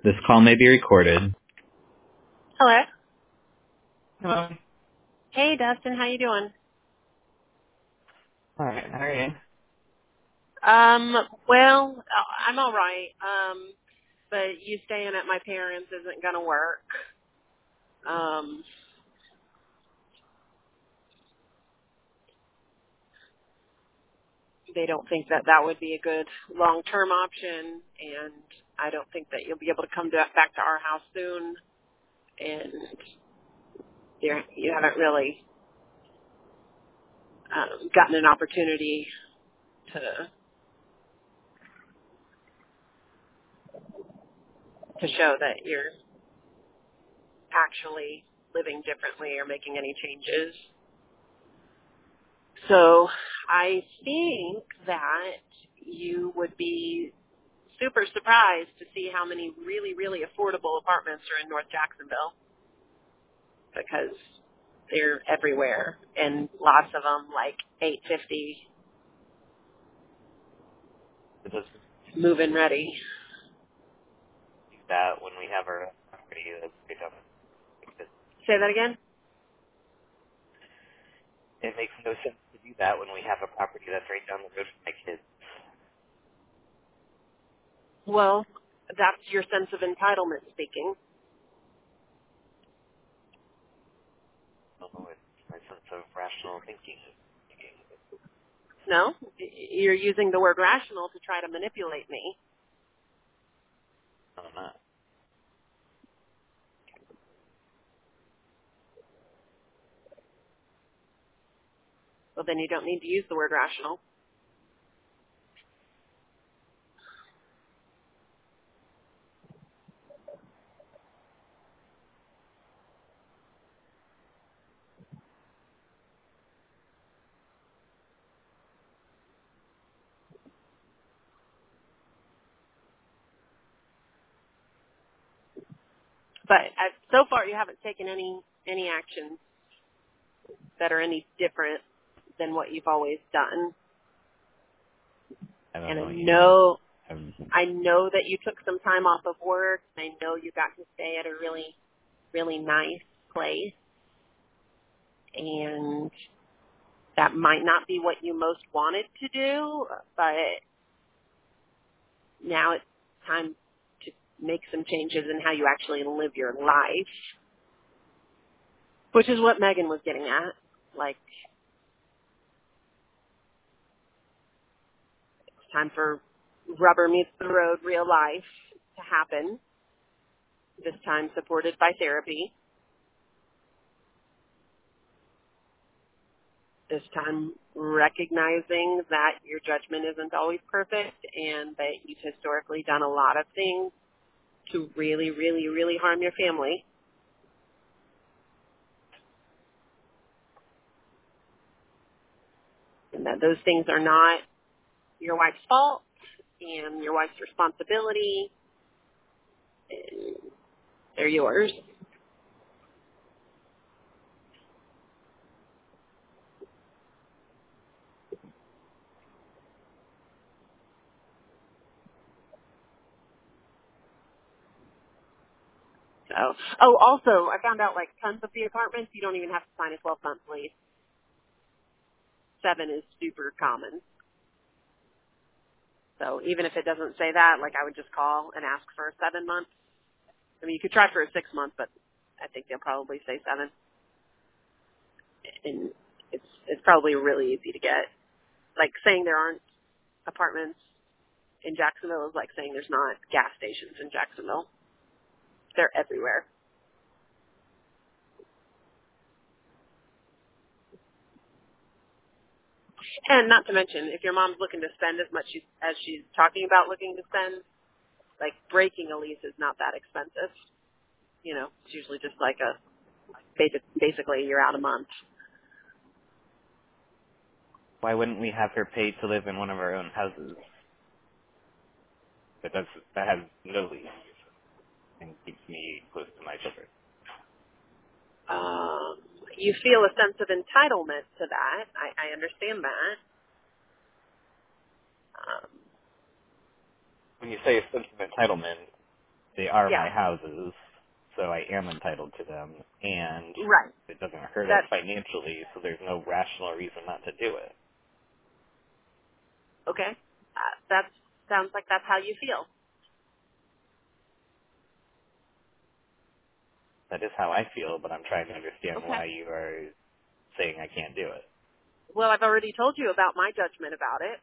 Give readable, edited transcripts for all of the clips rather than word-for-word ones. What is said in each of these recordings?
This call may be recorded. Hello. Hello. Hey, Dustin. How you doing? All right. How are you? Well, I'm all right. But you staying at my parents' isn't gonna work. Um, they don't think that that would be a good long-term option, and I don't think that you'll be able to come back to our house soon. And you haven't really gotten an opportunity to show that you're actually living differently or making any changes. So I think that you would be super surprised to see how many really, really affordable apartments are in North Jacksonville, because they're everywhere, and lots of them like $850 It does move-in ready. that when we have our property that's right down the road. Say that again? It makes no sense to do that when we have a property that's right down the road from my kids. Well, that's your sense of entitlement speaking. Although it's my sense of rational thinking. No? You're using the word rational to try to manipulate me. No, I'm not. Well, then you don't need to use the word rational. But so far, you haven't taken any actions that are any different than what you've always done. I don't And know. I know that you took some time off of work. I know you got to stay at a really, really nice place, and that might not be what you most wanted to do, but now it's time to make some changes in how you actually live your life, which is what Megan was getting at. Like, it's time for rubber meets the road real life to happen, this time supported by therapy, this time recognizing that your judgment isn't always perfect and that you've historically done a lot of things to really, really, really harm your family. And that those things are not your wife's fault and your wife's responsibility. And they're yours. So, also, I found out like tons of the apartments, you don't even have to sign a 12-month lease. 7 is super common. So even if it doesn't say that, like I would just call and ask for a 7-month. I mean, you could try for a 6-month, but I think they'll probably say 7. And it's probably really easy to get. Like saying there aren't apartments in Jacksonville is like saying there's not gas stations in Jacksonville. They're everywhere. And not to mention, if your mom's looking to spend as much as she's talking about looking to spend, like breaking a lease is not that expensive. You know, it's usually just like basically you're out a month. Why wouldn't we have her pay to live in one of our own houses? But that has no lease and keeps me close to my children. You feel a sense of entitlement to that. I understand that. When you say a sense of entitlement, they are my Yeah, houses, so I am entitled to them, and right. it doesn't hurt us That's financially, so there's no rational reason not to do it. okay. That sounds like that's how you feel. That is how I feel, but I'm trying to understand Okay. why you are saying I can't do it. Well, I've already told you about my judgment about it.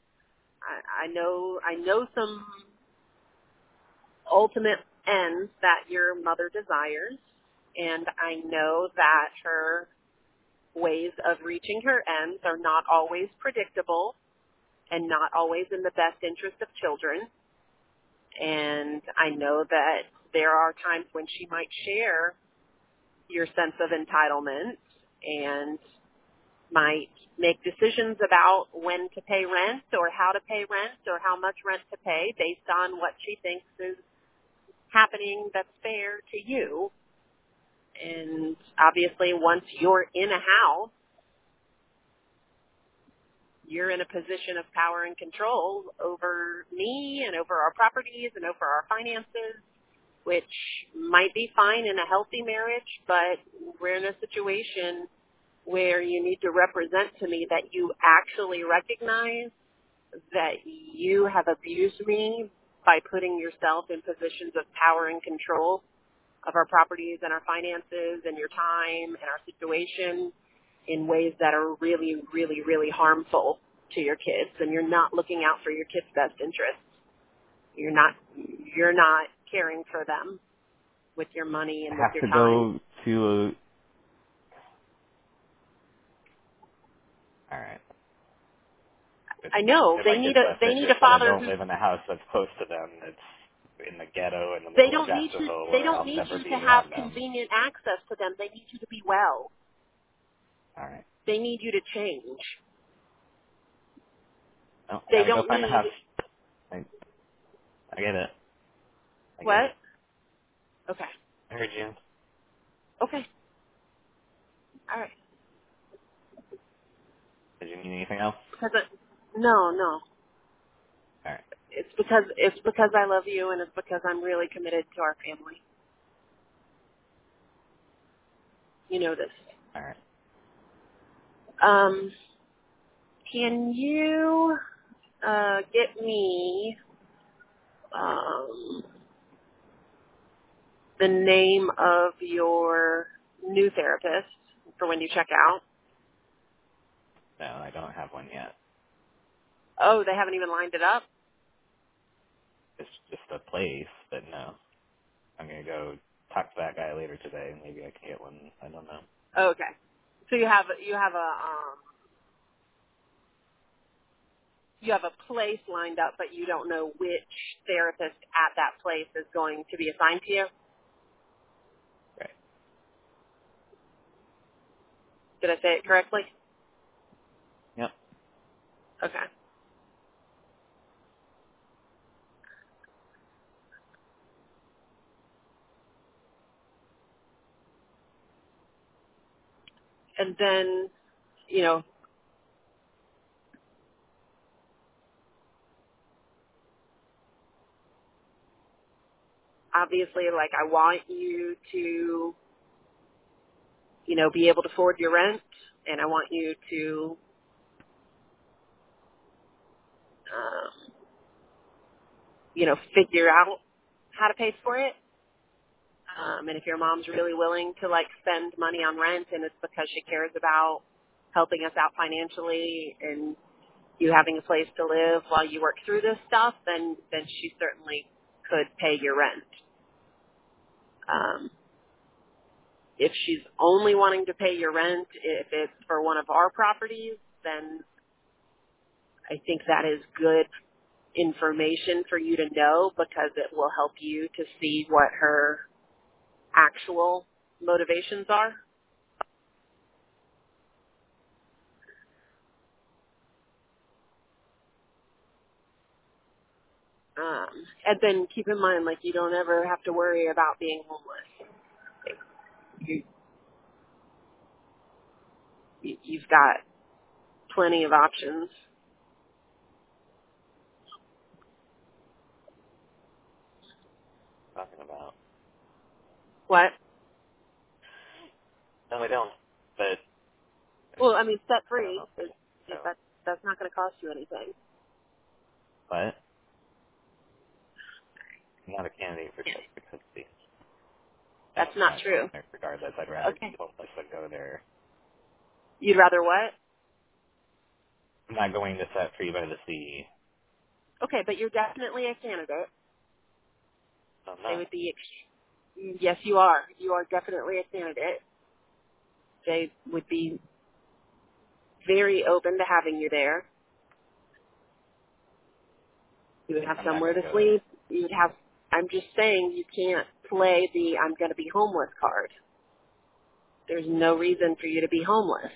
I know some ultimate ends that your mother desires, and I know that her ways of reaching her ends are not always predictable and not always in the best interest of children. And I know that there are times when she might share your sense of entitlement and might make decisions about when to pay rent or how to pay rent or how much rent to pay based on what she thinks is happening that's fair to you. And obviously once you're in a house, you're in a position of power and control over me and over our properties and over our finances, which might be fine in a healthy marriage, but we're in a situation where you need to represent to me that you actually recognize that you have abused me by putting yourself in positions of power and control of our properties and our finances and your time and our situation in ways that are really, really, really harmful to your kids, and you're not looking out for your kids' best interests. You're not caring for them with your money I and with have your to time. go to alright. I know If they my need kids' a best they need a interest, but I father don't who live in a house that's close to them. It's in the ghetto in the they middle of don't need you Jacksonville they where don't I'll need never you be to have around them. convenient access to them. They need you to be well. Alright. They need you to change. Oh, I They gotta go don't find a need house. I get it. I get what? it. Okay. I heard you. Okay. All right. Did you need anything else? Because no. Alright. It's because I love you and it's because I'm really committed to our family. You know this. Alright. Can you get me the name of your new therapist for when you check out? No, I don't have one yet. Oh, they haven't even lined it up? It's just a place, but no. I'm gonna go talk to that guy later today, and maybe I can get one. I don't know. Oh, okay. So you have a place lined up, but you don't know which therapist at that place is going to be assigned to you? Right. Did I say it correctly? Yep. Okay. And then, obviously, like, I want you to, be able to afford your rent, and I want you to, figure out how to pay for it. And if your mom's really willing to, like, spend money on rent and it's because she cares about helping us out financially and you having a place to live while you work through this stuff, then she certainly could pay your rent. If she's only wanting to pay your rent, if it's for one of our properties, then I think that is good information for you to know because it will help you to see what her actual motivations are. And then keep in mind, like, you don't ever have to worry about being homeless. You, you've got plenty of options. talking about. What? No, I don't. But Well, I mean, set I don't free know if is I so. that's not going to cost you anything. But I'm not a candidate for Yeah. Texas custody. That's And not true. regardless, I'd rather be Okay. homeless than go there. You'd rather what? I'm not going to set free by the sea. Okay, but you're definitely a candidate. So I'm They not. would be. Yes, you are. You are definitely a candidate. They would be very open to having you there. You would have I'm not somewhere going to to go there. sleep. You would have. I'm just saying you can't play the "I'm going to be homeless" card. There's no reason for you to be homeless.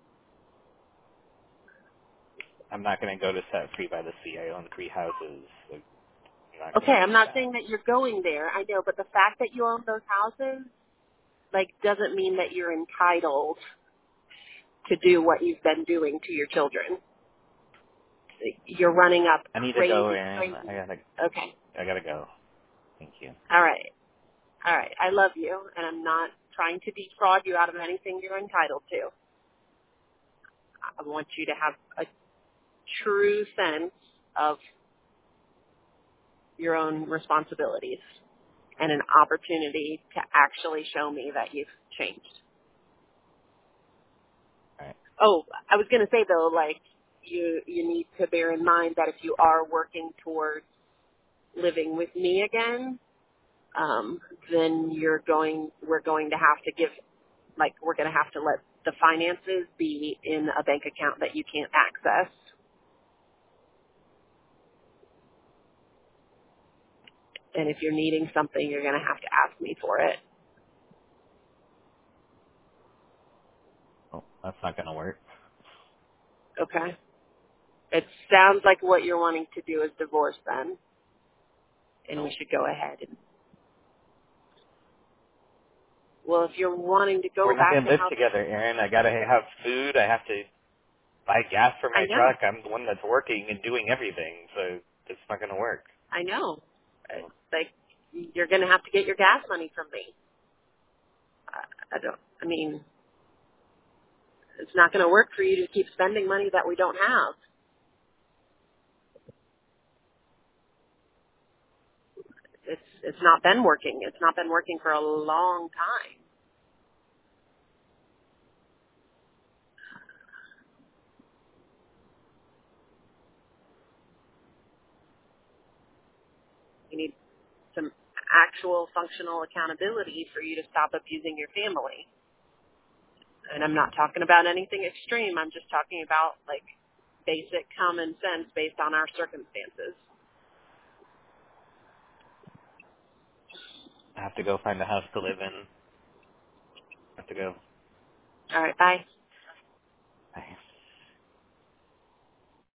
I'm not going to go to set free by the sea. I own 3 houses. So I'm not Okay, going to I'm do not that. saying that you're going there. I know, but the fact that you own those houses, like, doesn't mean that you're entitled to do what you've been doing to your children. You're running up I need to go, crazy, Aaron. crazy. Okay. I gotta go. Thank you. All right. All right. I love you, and I'm not trying to defraud you out of anything you're entitled to. I want you to have a true sense of your own responsibilities and an opportunity to actually show me that you've changed. All right. Oh, I was going to say though, like you need to bear in mind that if you are working towards living with me again, then we're going to have to give, like, we're going to have to let the finances be in a bank account that you can't access. And if you're needing something, you're going to have to ask me for it. Well, that's not gonna work. Okay? It sounds like what you're wanting to do is divorce then, and we No. should go ahead. Well, if you're wanting to We're go not back gonna to live how, together, Aaron. I gotta have food. I have to buy gas for I my know, truck. I'm the one that's working and doing everything, so it's not gonna work. I know. So Like, you're going to have to get your gas money from me. I mean, it's not going to work for you to keep spending money that we don't have. It's not been working. It's not been working for a long time. You need some actual functional accountability for you to stop abusing your family. And I'm not talking about anything extreme. I'm just talking about, like, basic common sense based on our circumstances. I have to go find a house to live in. I have to go. All right, bye.